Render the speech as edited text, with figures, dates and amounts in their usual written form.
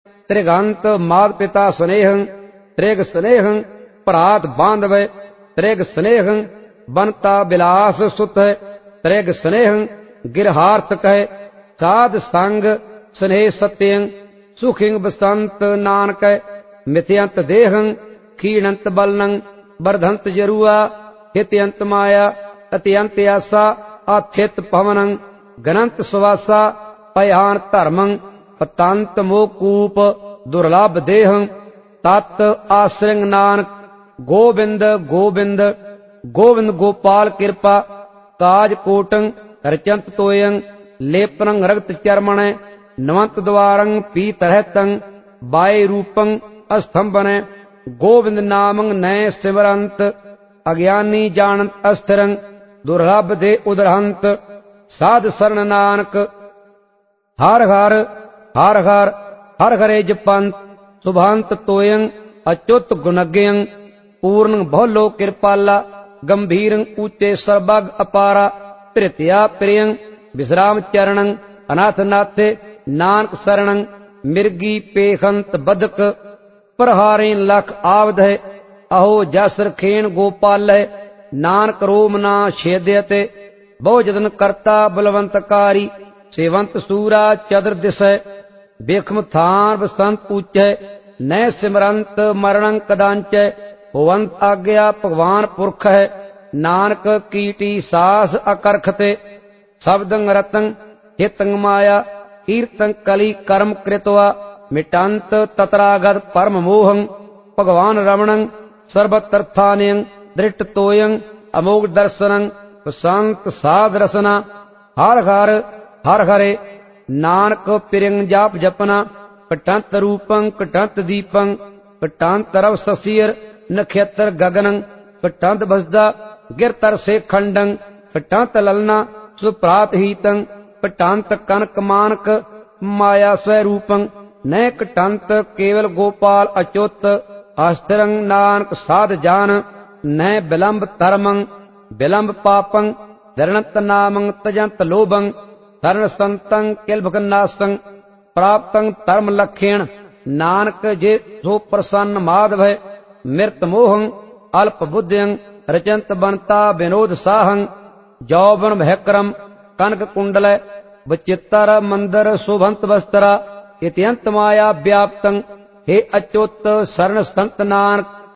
त्रिगंत मात पिता स्नेहं त्रिग स्नेहं भ्रात बांधव त्रिग स्नेहं बनता बिलास सुत त्रिग स्नेहं गिरहार्थ कह साध संग स्नेह सत्यं सुखिंग बसंत नानक मिथ्यंत देहं खीणंत बलनं वर्धंत जरुआ हित्यंत माया अत्यंत आसा आथित पवनं गनंत सुवासा पयान धर्मं पतंत मोकूप दुर्लभ देहं तत् आश्रंग नानक गोविंद गोविंद गोविंद गोपाल कृपा काज कोटं रचंत तोयं लेपनं रक्त चर्मण नवंत द्वारं पीतरहतं बाय रूपं अस्तंभन गोविंद नामं नय सिमरंत अज्ञानी जानंत अस्थिरं दुर्लभ दे उदरहंत साध शरण नानक हर हर हर हर हर हरे जपंत सुभांत तोयं अच्युत गुणज्ञं पूर्ण बहुलो कृपाला गंभीरं ऊंचे सर्वग अपारा तृतीया प्रियं विश्राम चरणं अनाथ नाथे नानक शरणं मिर्गी पेखंत बदक प्रहारें लख आवध अहो जसर खेन गोपाल नानक रोम ना छेद्यते बहु जतन करता बलवंतकारी सेवंत सूरा चदर दिश बेखम थान बसंत पूचै न सिमरंत मरणं कदांच होवंत आज्ञा भगवान पुरख है नानक कीटी सास अकरखते शब्दं रतं हितं माया कीर्तं कली कर्म कृत्वा मिटंत तत्रागत परम मोहं भगवान रमणं सर्वतर्थान्यं दृष्ट तोयं अमोघ दर्शनं प्रशांत साध रसना हर हर हर हरे नानक पिरंग जाप जपना कटंत रूपं कटंत दीपं कटंत रव ससीर नक्षत्र गगनं कटंत बसदा गिरतर से खंडं कटंत ललना सुप्रात हीतं कटंत कनक मानक माया स्वरूपं न कटंत केवल गोपाल अच्युत अस्थिरं नानक साध जान न विलंब धर्मं विलंब पापं धरणत नामं तजंत लोभं धरण संतं किलभगनासं प्राप्तं धर्म लक्षण नानक जे सो प्रसन्न माधव मृत मोहं अल्प बुद्धिं रचंत बनता विनोद साहं जौवन भयक्रम कनक कुंडल बचित्तर मंदर शोभंत वस्त्रा इत्यंत माया व्याप्तं हे अच्युत शरण संत नानक